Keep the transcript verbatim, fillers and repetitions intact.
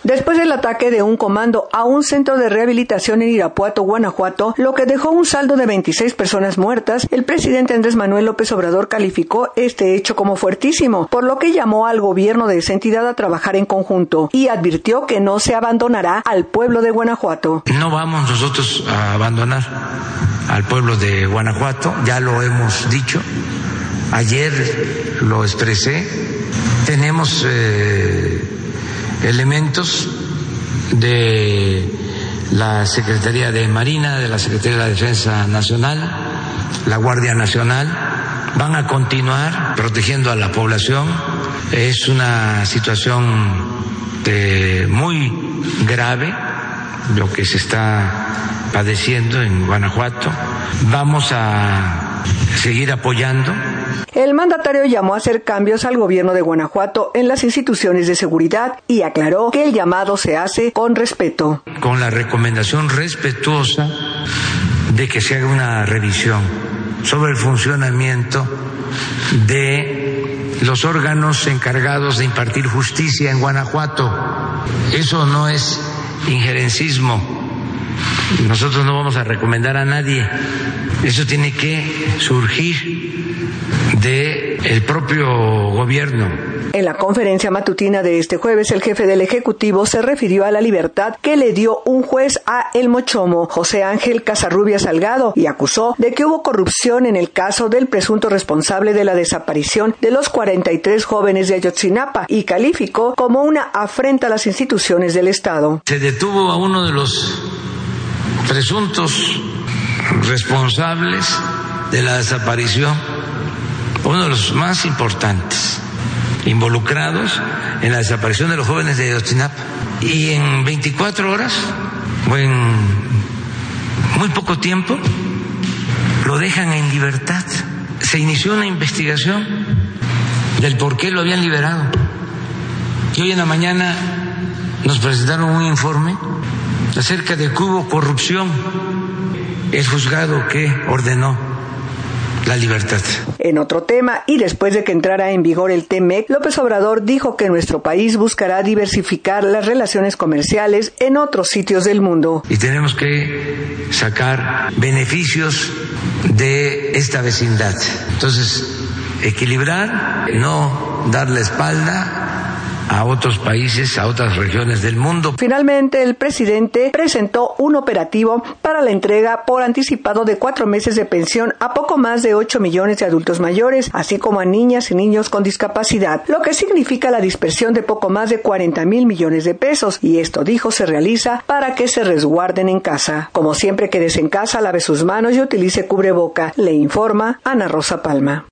Después del ataque de un comando a un centro de rehabilitación en Irapuato, Guanajuato, lo que dejó un saldo de veintiséis personas muertas, el presidente Andrés Manuel López Obrador calificó este hecho como fuertísimo, por lo que llamó al gobierno de esa entidad a trabajar en conjunto y advirtió que no se abandonará al pueblo de Guanajuato. No vamos nosotros a abandonar al pueblo de Guanajuato, ya lo hemos dicho, ayer lo expresé, tenemos eh, elementos de la Secretaría de Marina, de la Secretaría de la Defensa Nacional, la Guardia Nacional, van a continuar protegiendo a la población. Es una situación de muy grave lo que se está padeciendo en Guanajuato. Vamos a seguir apoyando. El mandatario llamó a hacer cambios al gobierno de Guanajuato en las instituciones de seguridad y aclaró que el llamado se hace con respeto. Con la recomendación respetuosa de que se haga una revisión sobre el funcionamiento de los órganos encargados de impartir justicia en Guanajuato. Eso no es injerencismo. Nosotros no vamos a recomendar a nadie. Eso tiene que surgir de el propio gobierno. En la conferencia matutina de este jueves, el jefe del Ejecutivo se refirió a la libertad que le dio un juez a El Mochomo, José Ángel Casarrubia Salgado, y acusó de que hubo corrupción en el caso del presunto responsable de la desaparición de los cuarenta y tres jóvenes de Ayotzinapa y calificó como una afrenta a las instituciones del Estado. Se detuvo a uno de los presuntos responsables de la desaparición, uno de los más importantes involucrados en la desaparición de los jóvenes de Ayotzinapa, y en veinticuatro horas o en muy poco tiempo lo dejan en libertad. Se inició una investigación del por qué lo habían liberado y hoy en la mañana nos presentaron un informe acerca de que hubo corrupción. El juzgado que ordenó la libertad. En otro tema, y después de que entrara en vigor el T M E C, López Obrador dijo que nuestro país buscará diversificar las relaciones comerciales en otros sitios del mundo. Y tenemos que sacar beneficios de esta vecindad. Entonces, equilibrar, no dar la espalda a otros países, a otras regiones del mundo. Finalmente, el presidente presentó un operativo para la entrega por anticipado de cuatro meses de pensión a poco más de ocho millones de adultos mayores, así como a niñas y niños con discapacidad, lo que significa la dispersión de poco más de cuarenta mil millones de pesos, y esto, dijo, se realiza para que se resguarden en casa. Como siempre, quédese en casa, lave sus manos y utilice cubreboca, le informa Ana Rosa Palma.